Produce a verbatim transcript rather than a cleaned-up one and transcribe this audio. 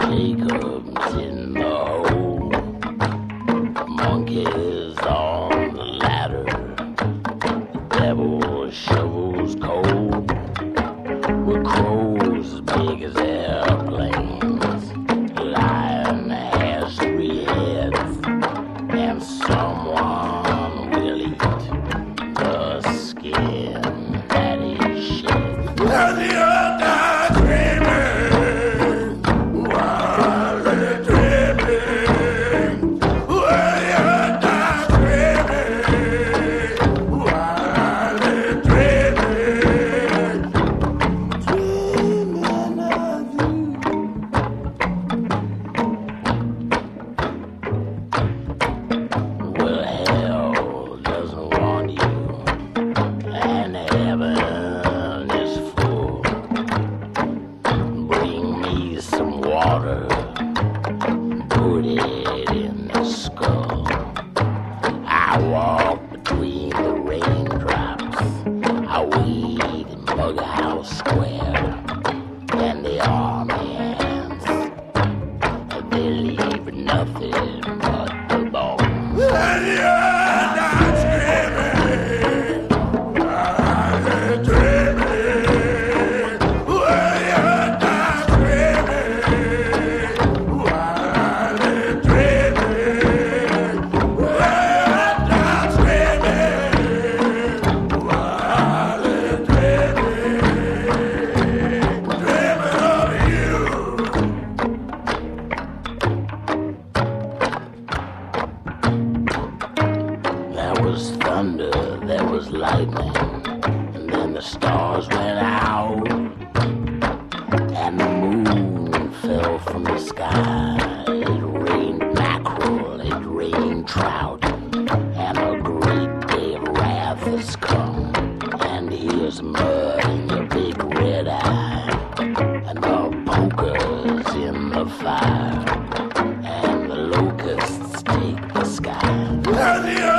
Jacob's in the hole. Monkeys on the ladder. The devil shovels coal. With crows as big as airplanes. Lion has three heads. And someone will eat the skin that he sheds. And the other dreaming while they're dreaming. Well, the other dreaming while they're dreaming. Dreaming of you. Well, hell doesn't want you, and heaven is full. Bring me some water, put it in the skull. I walk between the raindrops. I wait in Bughouse Square, and the army ants, they leave nothing but the bones. And you're not screaming while they're dreaming. Well, you're not screaming while they're dreaming. Well, you're not screaming while they're dreaming. Dreaming of you. There was thunder, there was lightning, and then the stars went out, and the moon fell from the sky. It rained mackerel, it rained trout, and a great day of wrath has come. And here's mud in your big red eye, and the poker's in the fire, and the locusts take the sky. And the